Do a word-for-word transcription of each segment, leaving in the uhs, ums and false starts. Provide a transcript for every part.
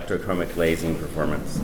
electrochromic glazing performance.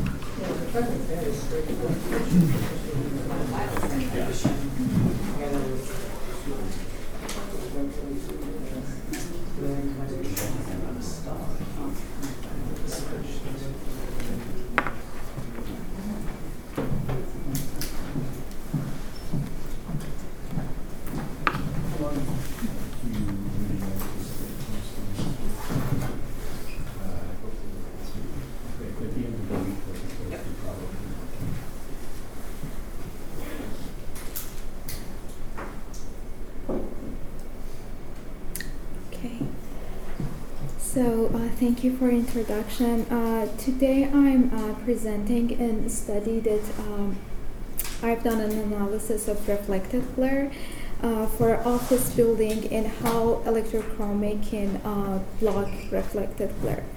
So uh, thank you for introduction. Uh, today I'm uh, presenting a study that um, I've done an analysis of reflected glare uh, for office building and how electrochromic can uh, block reflected glare.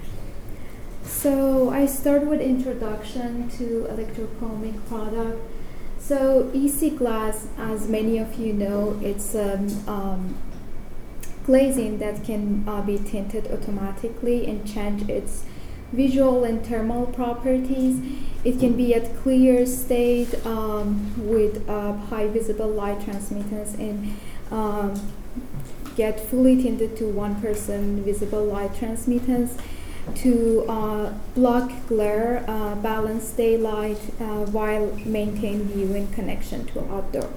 So I start with introduction to electrochromic product. So E C glass, as many of you know, it's um, um, glazing that can uh, be tinted automatically and change its visual and thermal properties. It can be at clear state um, with uh, high visible light transmittance and um, get fully tinted to one percent visible light transmittance to uh, block glare, uh, balance daylight uh, while maintain viewing connection to outdoor.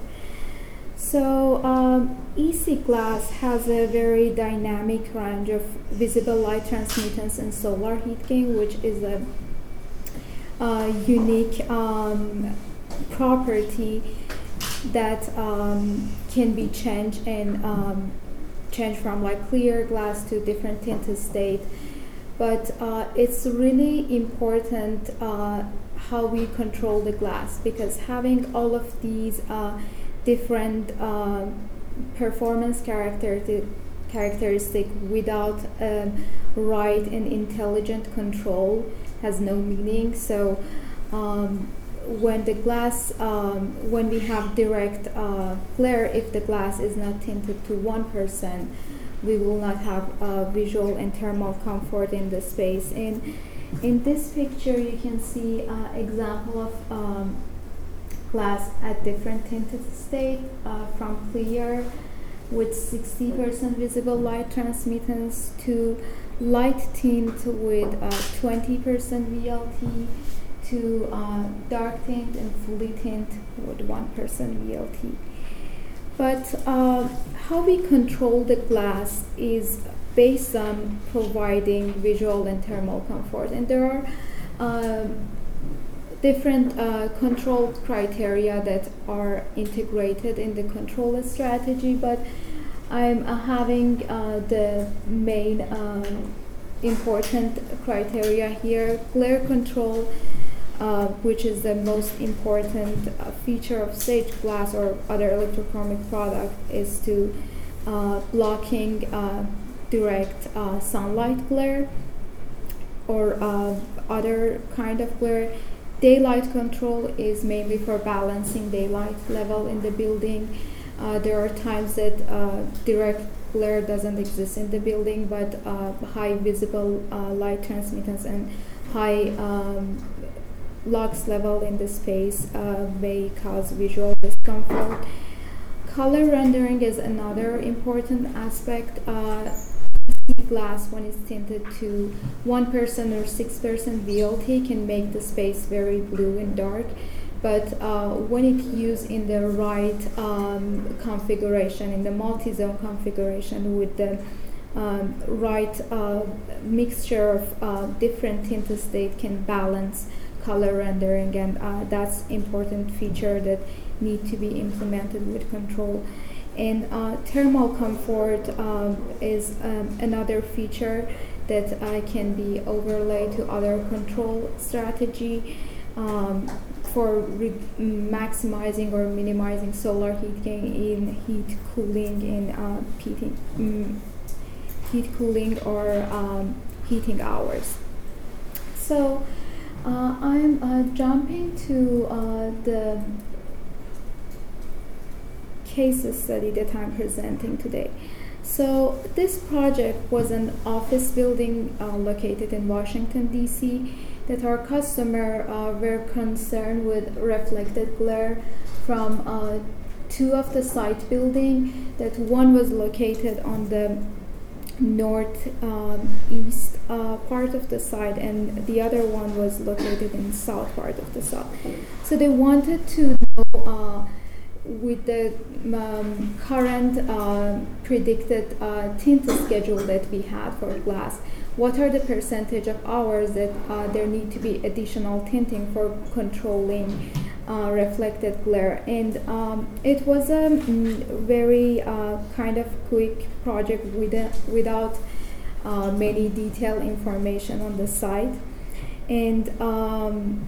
So um, E C glass has a very dynamic range of visible light transmittance and solar heat gain, which is a, a unique um, property that um, can be changed and um, changed from like clear glass to different tinted state. But uh, it's really important uh, how we control the glass, because having all of these uh, different uh, performance characteristic characteristic without um, right and intelligent control has no meaning. So um, when the glass, um, when we have direct uh, glare, if the glass is not tinted to one percent, we will not have uh, visual and thermal comfort in the space. And in this picture, you can see an uh, example of um, glass at different tinted state, uh, from clear with sixty percent visible light transmittance to light tint with uh, twenty percent V L T to uh, dark tint and fully tint with one percent V L T. But uh, how we control the glass is based on providing visual and thermal comfort, and there are uh, different uh, control criteria that are integrated in the control strategy, but I'm uh, having uh, the main uh, important criteria here. Glare control, uh, which is the most important uh, feature of sage glass or other electrochromic product, is to uh, blocking uh, direct uh, sunlight glare or uh, other kind of glare. Daylight control is mainly for balancing daylight level in the building. Uh, there are times that uh, direct glare doesn't exist in the building, but uh, high visible uh, light transmittance and high um, lux level in the space uh, may cause visual discomfort. Color rendering is another important aspect. Uh, glass, when it's tinted to one percent or six percent V L T, can make the space very blue and dark, but uh, when it's used in the right um, configuration, in the multi-zone configuration with the um, right uh, mixture of uh, different tinted state, can balance color rendering, and uh, that's important feature that need to be implemented with control. And uh, thermal comfort um, is um, another feature that uh, can be overlaid to other control strategy um, for re- maximizing or minimizing solar heat gain in heat cooling, in uh, heating, mm, heat cooling or um, heating hours. So uh, I'm uh, jumping to uh, the case study that I'm presenting today. So this project was an office building uh, located in Washington, D C that our customer uh, were concerned with reflected glare from uh, two of the site building, that one was located on the north um, east uh, part of the site and the other one was located in south part of the site. So they wanted to know uh, with the um, current uh, predicted uh, tint schedule that we had for glass, what are the percentage of hours that uh, there need to be additional tinting for controlling uh, reflected glare. And um, it was a mm, very uh, kind of quick project with a, without uh, many detailed information on the site. And um,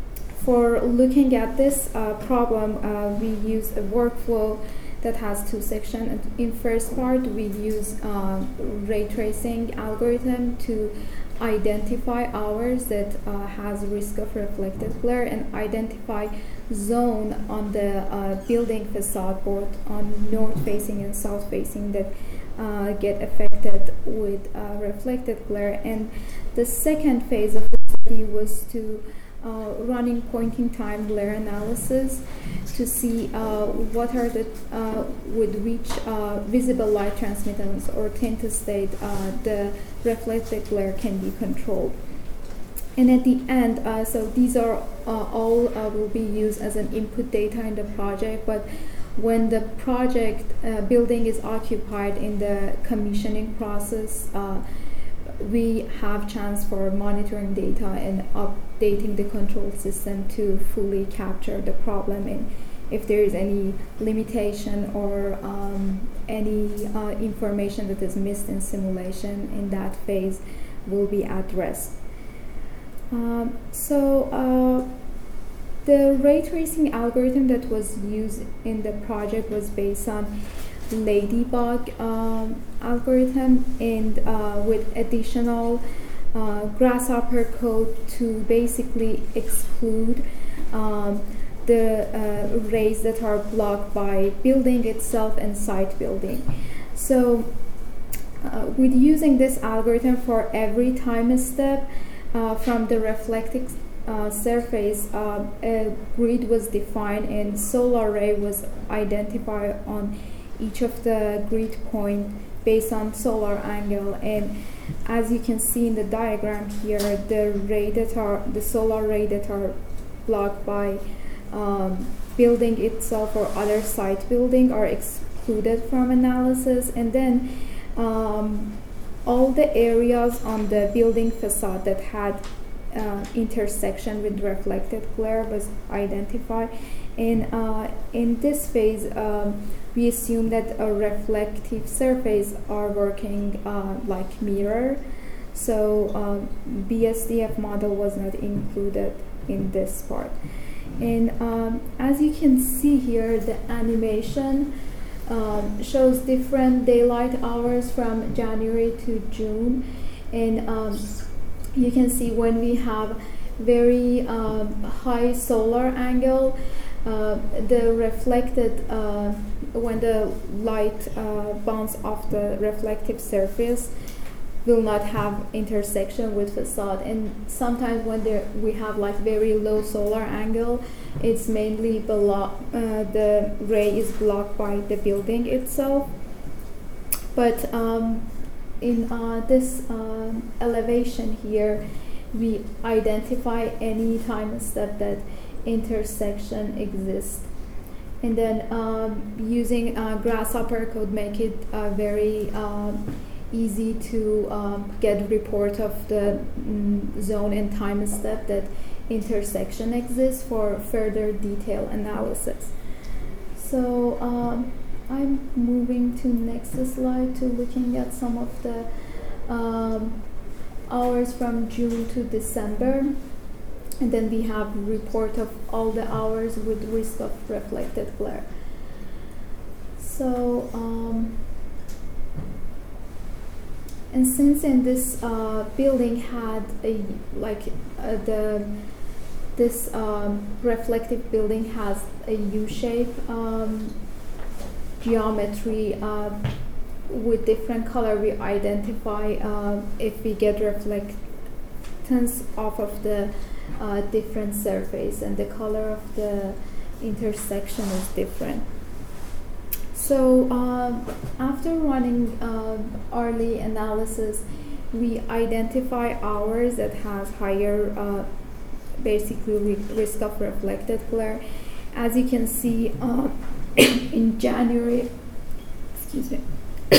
for looking at this uh, problem, uh, we use a workflow that has two sections. In first part, we use uh, ray tracing algorithm to identify hours that uh, has risk of reflected glare and identify zone on the uh, building facade, both on north facing and south facing, that uh, get affected with uh, reflected glare. And the second phase of the study was to Uh, running point-in-time glare analysis to see uh, what are the uh, with which uh, visible light transmittance or tint state uh, the reflected glare can be controlled. And at the end, uh, so these are uh, all uh, will be used as an input data in the project, but when the project uh, building is occupied in the commissioning process, uh, we have chance for monitoring data and updating the control system to fully capture the problem, and if there is any limitation or um, any uh, information that is missed in simulation in that phase will be addressed. Um, so uh, the ray tracing algorithm that was used in the project was based on Ladybug um, algorithm, and uh, with additional uh, grasshopper code to basically exclude um, the uh, rays that are blocked by building itself and site building. So uh, with using this algorithm for every time step uh, from the reflected uh, surface, uh, a grid was defined and solar ray was identified on each of the grid point based on solar angle. And as you can see in the diagram here, the ray that are the solar ray that are blocked by um, building itself or other site building are excluded from analysis. And then um, all the areas on the building facade that had uh, intersection with reflected glare was identified. And uh, in this phase, um, we assume that a reflective surface are working uh, like mirror. So um, B S D F model was not included in this part. And um, as you can see here, the animation um, shows different daylight hours from January to June. And um, you can see when we have very um, high solar angle, uh, the reflected, uh, when the light uh, bounce off the reflective surface, will not have intersection with facade. And sometimes when there we have like very low solar angle, it's mainly below, uh, the ray is blocked by the building itself. But um, in uh, this uh, elevation here, we identify any time step that intersection exists. And then um, using uh, grasshopper code make it uh, very um, easy to um, get report of the mm, zone and time step that intersection exists for further detail analysis. So um, I'm moving to next slide to looking at some of the um, hours from June to December. And then we have a report of all the hours with risk of reflected glare. So, um, and since in this uh, building had a, like uh, the, this um, reflective building has a U-shape um, geometry, uh, with different color we identify uh, if we get reflectance off of the uh, different surface, and the color of the intersection is different. So um, after running uh, early analysis, we identify hours that has higher uh, basically risk of reflected glare. As you can see, uh, in January, excuse me,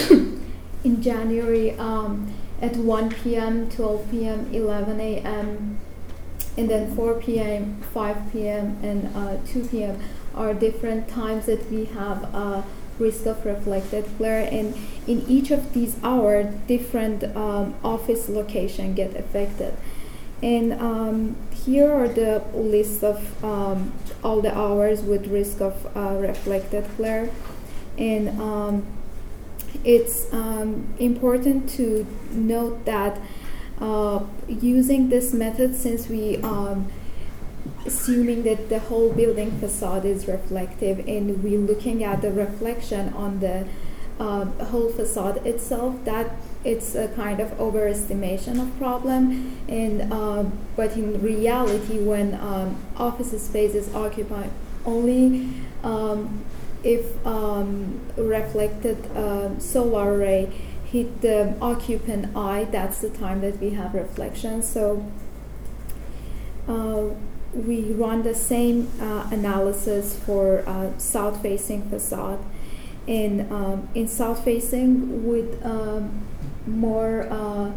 in January um, at one p m, twelve p m, eleven a m, and then four p m, five p m, and uh, two p m are different times that we have uh, risk of reflected glare, and in each of these hours, different um, office location get affected. And um, here are the list of um, all the hours with risk of uh, reflected glare, and um, it's um, important to note that uh, using this method, since we um, assuming that the whole building facade is reflective, and we're looking at the reflection on the uh, whole facade itself, that it's a kind of overestimation of problem. And uh, but in reality, when um, office space is occupied only um, if um, reflected uh, solar ray hit the occupant eye, that's the time that we have reflection. So uh, we run the same uh, analysis for uh, south-facing facade. And um, in south-facing, with um, more uh,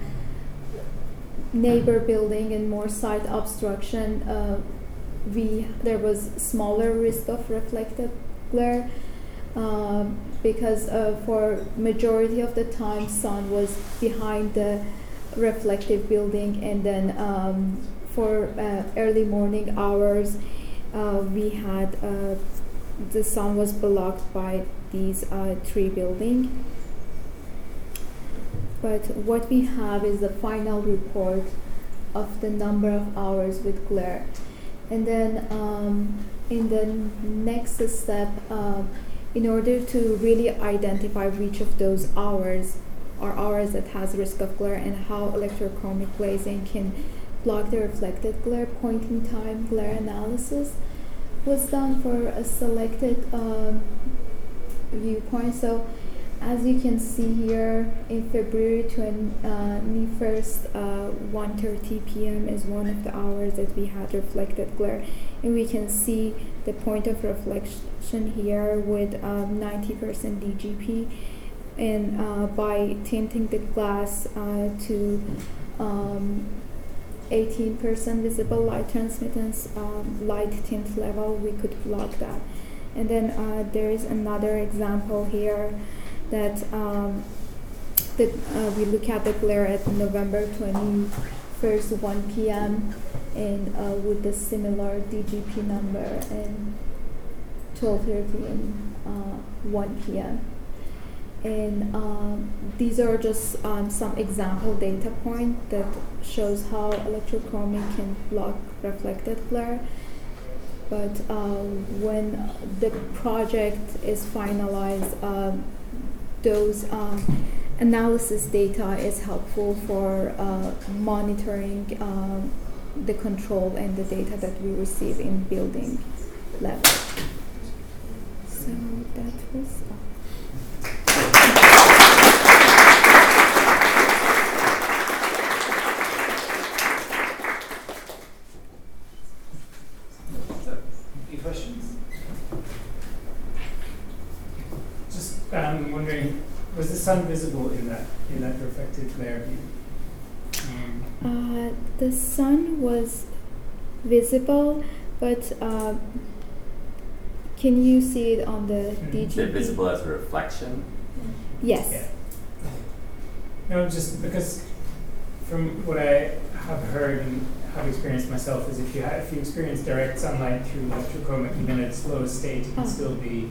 neighbor building and more site obstruction, uh, we there was smaller risk of reflected glare uh, because uh, for majority of the time, sun was behind the reflective building, and then um, for uh, early morning hours, uh, we had uh, the sun was blocked by these uh, tree building. But what we have is the final report of the number of hours with glare. And then um, in the next step, uh, in order to really identify which of those hours are hours that has risk of glare and how electrochromic glazing can block the reflected glare, point in time glare analysis was done for a selected uh, viewpoint. So as you can see here, in February twenty-first, uh, one thirty p m is one of the hours that we had reflected glare. And we can see the point of reflection here with um, ninety percent D G P. And uh, by tinting the glass uh, to um, eighteen percent visible light transmittance, um, light tint level, we could block that. And then uh, there is another example here that um, that uh, we look at the glare at November twenty-first, one p m and uh, with the similar D G P number, and twelve thirty and uh, one p m And um, these are just um, some example data point that shows how electrochromic can block reflected glare. But uh, when the project is finalized, um, those um, analysis data is helpful for uh, monitoring um, the control and the data that we receive in building level. So that was all. Any questions? Just um, wondering, was the sun visible in that in that reflected glare view? Um, Uh, the sun was visible, but uh, can you see it on the Mhm. D G P? Is it visible as a reflection? Yes. Yeah. No, just because from what I have heard and have experienced myself is if you ha- if you experience direct sunlight through electrochromic, even at its lowest state, it can Oh. still be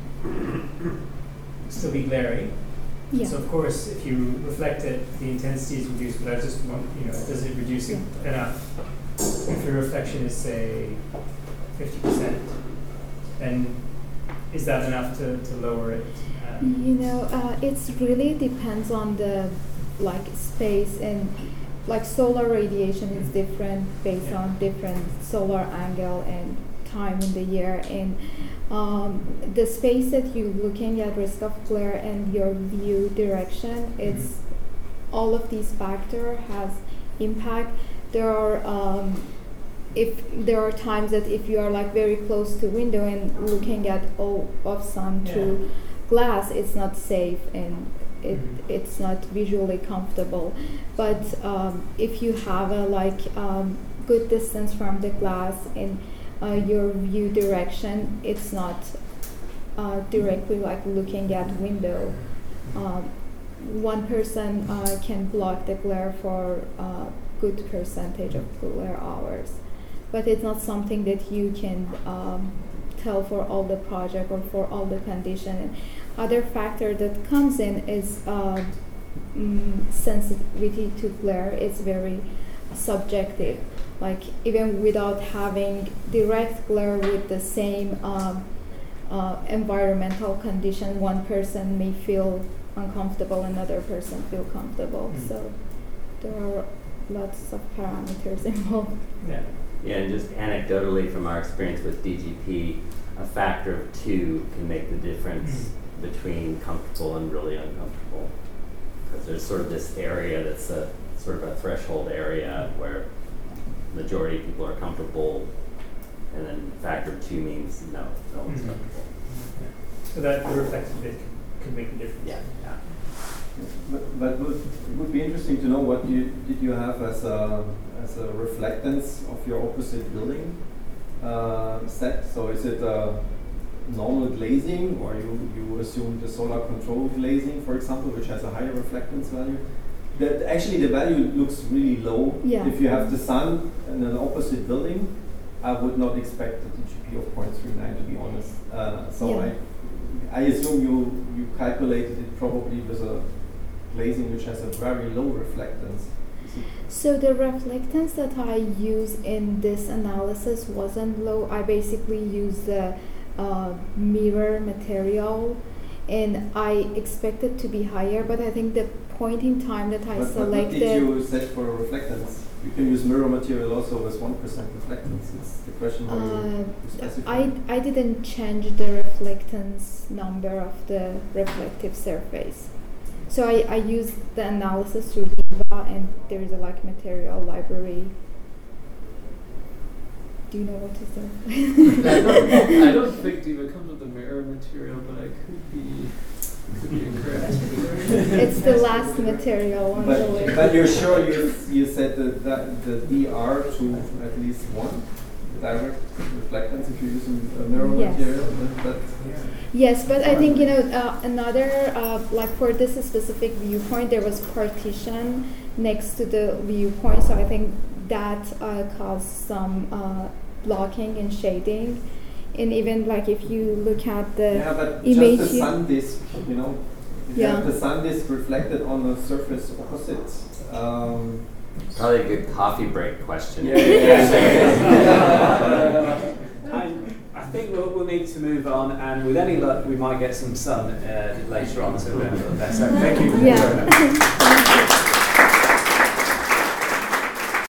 still be glary. Yeah. So of course, if you reflect it, the intensity is reduced. But I just want, you know, does it reduce it enough? If your reflection is say fifty percent, then is that enough to, to lower it? Uh, You know, uh, it's really depends on the like space, and like solar radiation is different based Yeah. on different solar angle and time in the year, and um, the space that you're looking at, risk of glare and your view direction, it's all of these factor has impact. There are um, if there are times that if you are like very close to window and looking at all of sun Yeah. through glass, it's not safe and it Mhm. it's not visually comfortable. But um, if you have a like um, good distance from the glass and uh, your view direction, it's not uh, directly like looking at window. Um, one person uh, can block the glare for a good percentage of glare hours, but it's not something that you can um, tell for all the project or for all the condition. And other factor that comes in is uh, mm, sensitivity to glare. It's very subjective. Like even without having direct glare with the same um, uh, environmental condition, one person may feel uncomfortable, another person feel comfortable. Mm. So there are lots of parameters involved. Yeah. Yeah, and just anecdotally from our experience with D G P, a factor of two can make the difference Mm. between comfortable and really uncomfortable. Because there's sort of this area that's a sort of a threshold area where majority of people are comfortable, and then factor of two means no, no one's Mhm. comfortable. So that the reflective bit could make a difference. Yeah, yeah. But, but would, it would be interesting to know what you did you have as a as a reflectance of your opposite building uh, set. So is it a normal glazing, or you you assume the solar control glazing, for example, which has a higher reflectance value? That actually the value looks really low. Yeah. If you have the sun in an opposite building, I would not expect a D G P of zero point three nine, to be honest. Uh, so Yeah. I I assume you you calculated it probably with a glazing which has a very low reflectance. So the reflectance that I use in this analysis wasn't low. I basically used the uh, mirror material, and I expected to be higher, but I think the point in time that I But, but what selected. did you set for reflectance? You can use mirror material also with one percent reflectance. It's the question how you Uh, specify. I, I didn't change the reflectance number of the reflective surface. So I, I used the analysis through Viva, and there is a like material library. Do you know what is that? I, don't, I don't think Diva comes with the mirror material, but I could be could be incorrect. It's the last material on the But, list. but you're sure you you set the, the, the D R to at least one direct reflectance if you're using a mirror Yes. material? That, that, Yes, but I think, you know, uh, another, uh, like for this specific viewpoint, there was partition next to the viewpoint, so I think that uh, caused some uh, blocking and shading. And even like if you look at the yeah, but image, just the you- sun disk, you know, if you Yeah. have the sun disk reflected on the surface opposite. Um, Probably a good coffee break question. Yeah, yeah. I, I think we'll, we'll need to move on, and with any luck, we might get some sun uh, later on, so we're a little better. Thank you. yeah.